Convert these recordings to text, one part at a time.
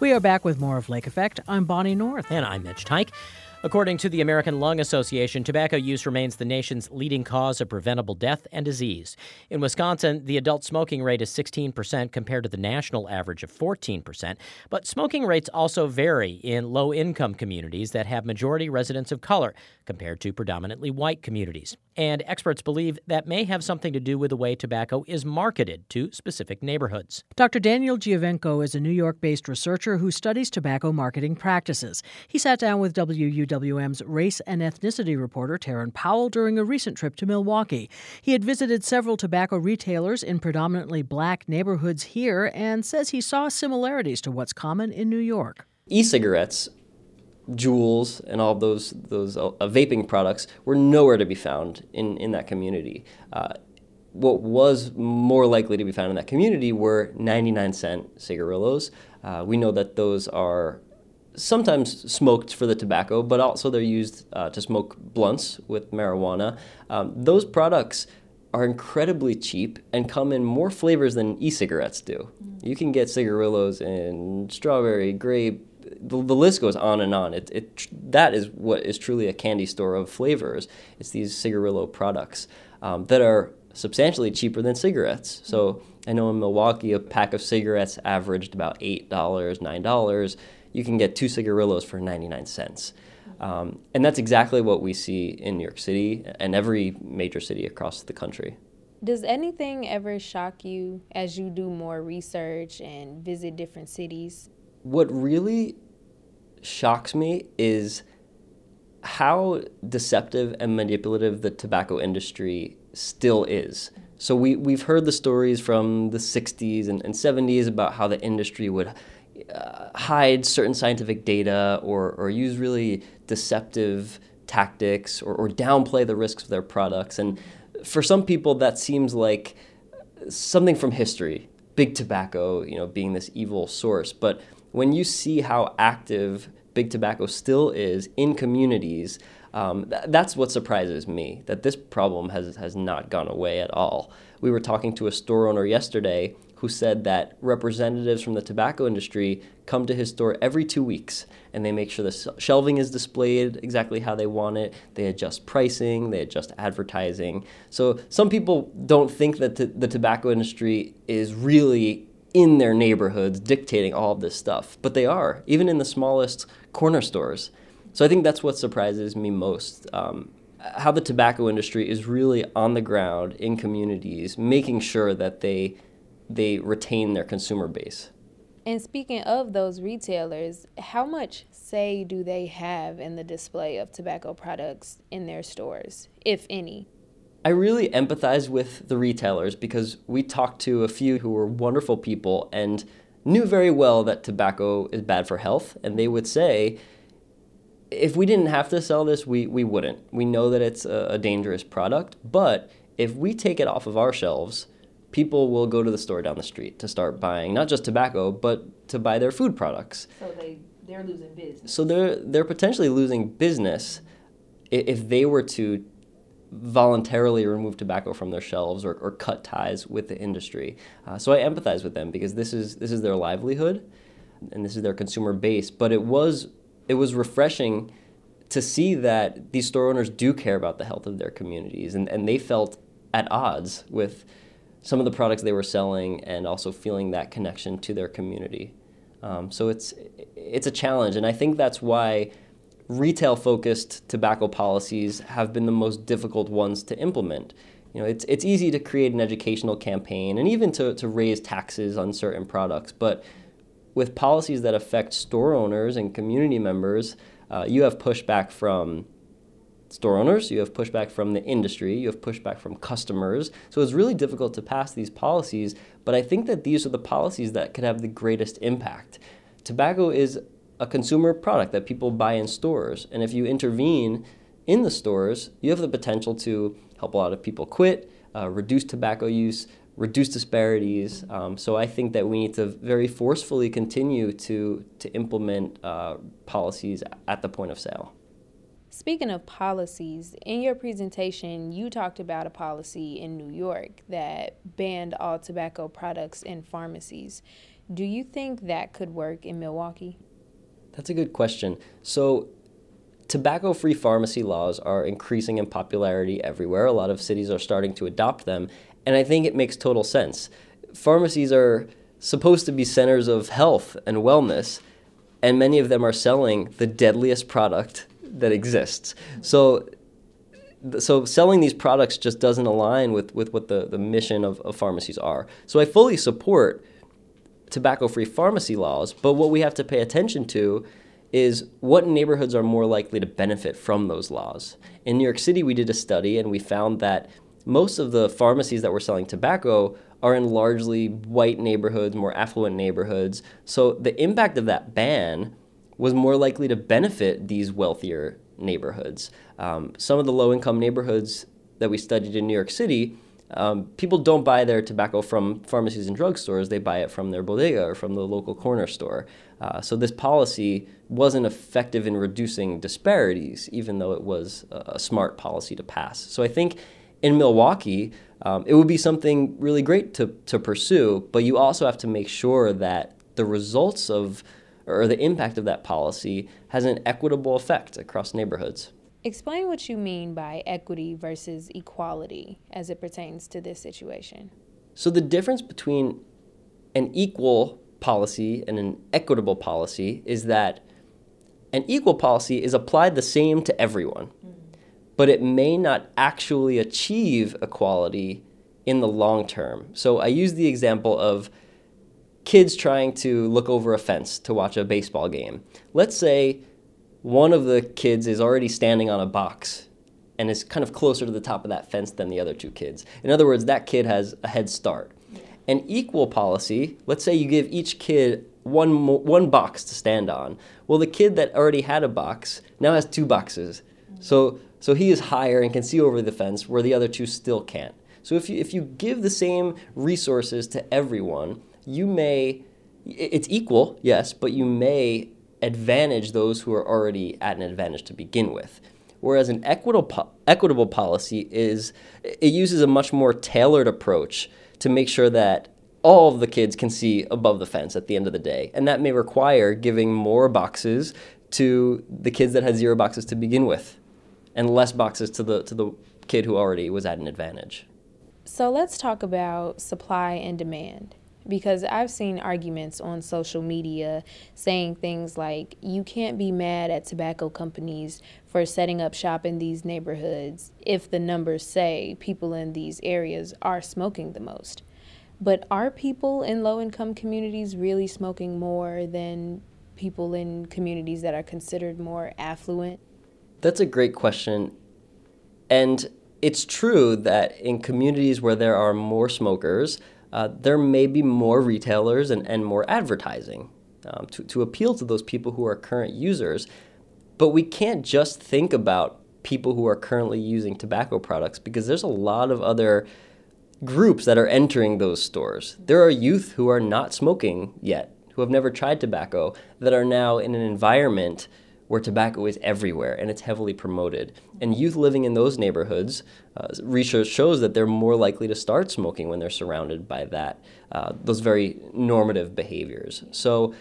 We are back with more of Lake Effect. I'm Bonnie North. And I'm Mitch Tyke. According to the American Lung Association, tobacco use remains the nation's leading cause of preventable death and disease. In Wisconsin, the adult smoking rate is 16% compared to the national average of 14%. But smoking rates also vary in low-income communities that have majority residents of color compared to predominantly white communities. And experts believe that may have something to do with the way tobacco is marketed to specific neighborhoods. Dr. Daniel Giovenco is a New York-based researcher who studies tobacco marketing practices. He sat down with WUWM's race and ethnicity reporter Taryn Powell during a recent trip to Milwaukee. He had visited several tobacco retailers in predominantly black neighborhoods here and says he saw similarities to what's common in New York. E-cigarettes, Juuls, and all those vaping products were nowhere to be found in that community. What was more likely to be found in that community were 99-cent cigarillos. We know that those are sometimes smoked for the tobacco, but also they're used to smoke blunts with marijuana. Those products are incredibly cheap and come in more flavors than e-cigarettes do. You can get cigarillos in strawberry, grape, the list goes on and on. That is what is truly a candy store of flavors. It's these cigarillo products that are substantially cheaper than cigarettes. So I know in Milwaukee, a pack of cigarettes averaged about $8, $9. You can get 2 cigarillos for 99 cents. And that's exactly what we see in New York City and every major city across the country. Does anything ever shock you as you do more research and visit different cities? What really shocks me is how deceptive and manipulative the tobacco industry still is. So we've heard the stories from the 60s and 70s about how the industry would hide certain scientific data or use really deceptive tactics or downplay the risks of their products. And for some people, that seems like something from history, big tobacco, being this evil source. But when you see how active big tobacco still is in communities, that's what surprises me, that this problem has not gone away at all. We were talking to a store owner yesterday who said that representatives from the tobacco industry come to his store every 2 weeks, and they make sure the shelving is displayed exactly how they want it. They adjust pricing, they adjust advertising. So some people don't think that the tobacco industry is really in their neighborhoods dictating all of this stuff, but they are, even in the smallest corner stores. So I think that's what surprises me most, how the tobacco industry is really on the ground in communities, making sure that they retain their consumer base. And speaking of those retailers, how much say do they have in the display of tobacco products in their stores, if any? I really empathize with the retailers because we talked to a few who were wonderful people and knew very well that tobacco is bad for health. And they would say, if we didn't have to sell this, we wouldn't. We know that it's a dangerous product, but if we take it off of our shelves, people will go to the store down the street to start buying not just tobacco, but to buy their food products. So they're losing business. So they're potentially losing business if they were to voluntarily remove tobacco from their shelves or cut ties with the industry. So I empathize with them because this is their livelihood and this is their consumer base. But it was refreshing to see that these store owners do care about the health of their communities, and they felt at odds with some of the products they were selling and also feeling that connection to their community. So it's a challenge, and I think that's why retail-focused tobacco policies have been the most difficult ones to implement. It's easy to create an educational campaign and even to raise taxes on certain products, but with policies that affect store owners and community members, you have pushback from store owners, you have pushback from the industry, you have pushback from customers. So it's really difficult to pass these policies, but I think that these are the policies that could have the greatest impact. Tobacco is a consumer product that people buy in stores, and if you intervene in the stores, you have the potential to help a lot of people quit, reduce tobacco use, reduce disparities. So I think that we need to very forcefully continue to implement policies at the point of sale. Speaking of policies, in your presentation, you talked about a policy in New York that banned all tobacco products in pharmacies. Do you think that could work in Milwaukee? That's a good question. So tobacco-free pharmacy laws are increasing in popularity everywhere. A lot of cities are starting to adopt them, and I think it makes total sense. Pharmacies are supposed to be centers of health and wellness, and many of them are selling the deadliest product that exists. So selling these products just doesn't align with what the mission of pharmacies are. So I fully support tobacco-free pharmacy laws, but what we have to pay attention to is what neighborhoods are more likely to benefit from those laws. In New York City, we did a study and we found that most of the pharmacies that were selling tobacco are in largely white neighborhoods, more affluent neighborhoods. So the impact of that ban was more likely to benefit these wealthier neighborhoods. Some of the low-income neighborhoods that we studied in New York City, people don't buy their tobacco from pharmacies and drugstores. They buy it from their bodega or from the local corner store. So this policy wasn't effective in reducing disparities, even though it was a smart policy to pass. So I think in Milwaukee, it would be something really great to pursue, but you also have to make sure that the results of or the impact of that policy has an equitable effect across neighborhoods. Explain what you mean by equity versus equality as it pertains to this situation. So the difference between an equal policy and an equitable policy is that an equal policy is applied the same to everyone, but it may not actually achieve equality in the long term. So I use the example of kids trying to look over a fence to watch a baseball game. Let's say one of the kids is already standing on a box and is kind of closer to the top of that fence than the other two kids. In other words, that kid has a head start. An equal policy, let's say you give each kid one box to stand on. Well, the kid that already had a box now has two boxes. So he is higher and can see over the fence where the other two still can't. So if you give the same resources to everyone, it's equal, yes, but you may advantage those who are already at an advantage to begin with. Whereas an equitable policy it uses a much more tailored approach to make sure that all of the kids can see above the fence at the end of the day. And that may require giving more boxes to the kids that had 0 boxes to begin with, and less boxes to the kid who already was at an advantage. So let's talk about supply and demand, because I've seen arguments on social media saying things like, you can't be mad at tobacco companies for setting up shop in these neighborhoods if the numbers say people in these areas are smoking the most. But are people in low-income communities really smoking more than people in communities that are considered more affluent? That's a great question. And it's true that in communities where there are more smokers, there may be more retailers and more advertising to appeal to those people who are current users. But we can't just think about people who are currently using tobacco products, because there's a lot of other groups that are entering those stores. There are youth who are not smoking yet, who have never tried tobacco, that are now in an environment where tobacco is everywhere and it's heavily promoted. And youth living in those neighborhoods, research shows that they're more likely to start smoking when they're surrounded by those very normative behaviors. So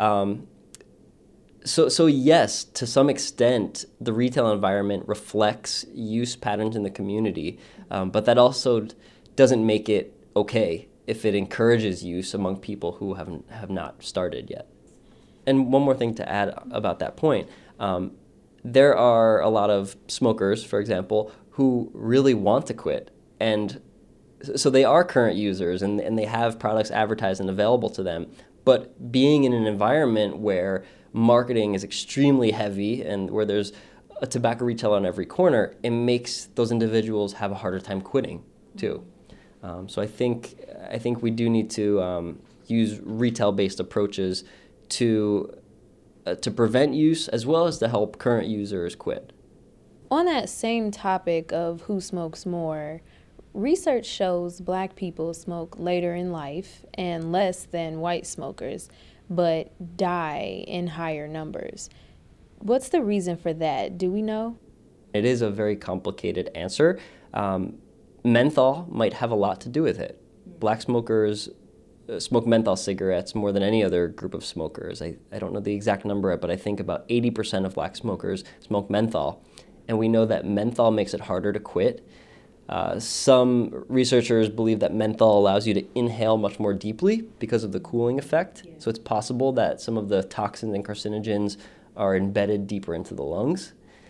yes, to some extent, the retail environment reflects use patterns in the community, but that also doesn't make it okay if it encourages use among people who have not started yet. And one more thing to add about that point, there are a lot of smokers, for example, who really want to quit. And so they are current users and they have products advertised and available to them. But being in an environment where marketing is extremely heavy and where there's a tobacco retailer on every corner, it makes those individuals have a harder time quitting too. So I think we do need to use retail-based approaches to prevent use as well as to help current users quit. On that same topic of who smokes more, research shows Black people smoke later in life and less than white smokers, but die in higher numbers. What's the reason for that? Do we know? It is a very complicated answer. Menthol might have a lot to do with it. Black smokers smoke menthol cigarettes more than any other group of smokers. I don't know the exact number, but I think about 80% of black smokers smoke menthol. And we know that menthol makes it harder to quit. Some researchers believe that menthol allows you to inhale much more deeply because of the cooling effect. Yeah. So it's possible that some of the toxins and carcinogens are embedded deeper into the lungs.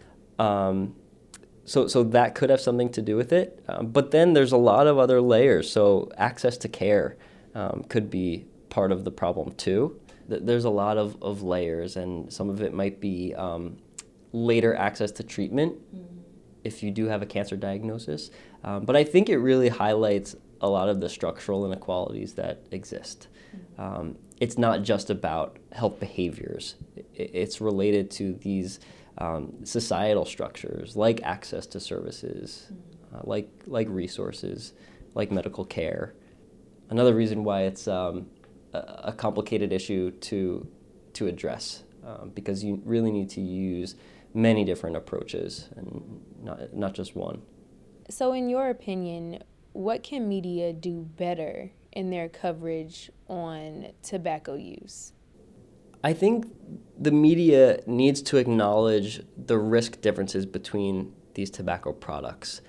So that could have something to do with it. But then there's a lot of other layers. So access to care could be part of the problem too. There's a lot of layers, and some of it might be later access to treatment if you do have a cancer diagnosis. But I think it really highlights a lot of the structural inequalities that exist. It's not just about health behaviors. It's related to these societal structures like access to services, like resources, like medical care. Another reason why it's a complicated issue to address, because you really need to use many different approaches and not just one. So in your opinion, what can media do better in their coverage on tobacco use? I think the media needs to acknowledge the risk differences between these tobacco products.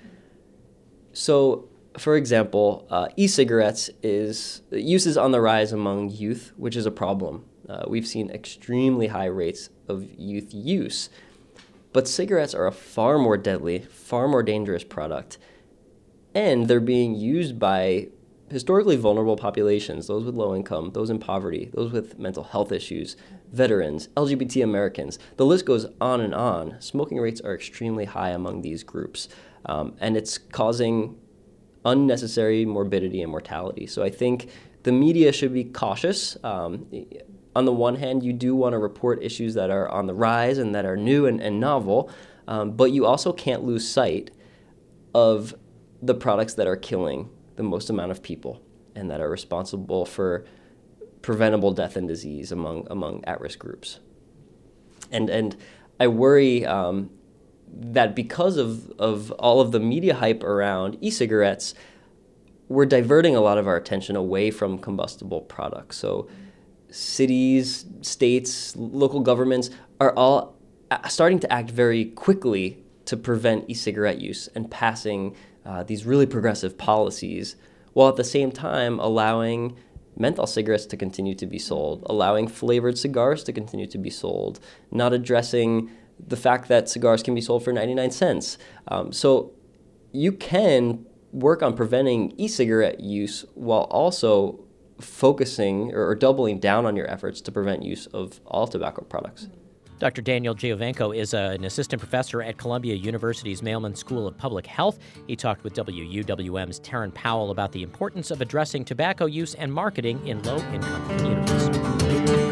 So, for example, e-cigarettes use is on the rise among youth, which is a problem. We've seen extremely high rates of youth use. But cigarettes are a far more deadly, far more dangerous product. And they're being used by historically vulnerable populations, those with low income, those in poverty, those with mental health issues, veterans, LGBT Americans. The list goes on and on. Smoking rates are extremely high among these groups. And it's causing unnecessary morbidity and mortality. So I think the media should be cautious. On the one hand, you do want to report issues that are on the rise and that are new and novel, but you also can't lose sight of the products that are killing the most amount of people and that are responsible for preventable death and disease among at-risk groups. And I worry that because of all of the media hype around e-cigarettes, we're diverting a lot of our attention away from combustible products. So cities, states, local governments are all starting to act very quickly to prevent e-cigarette use and passing these really progressive policies, while at the same time allowing menthol cigarettes to continue to be sold, allowing flavored cigars to continue to be sold, not addressing the fact that cigars can be sold for 99 cents. So you can work on preventing e-cigarette use while also focusing or doubling down on your efforts to prevent use of all tobacco products. Dr. Daniel Giovenco is an assistant professor at Columbia University's Mailman School of Public Health. He talked with WUWM's Taryn Powell about the importance of addressing tobacco use and marketing in low-income communities.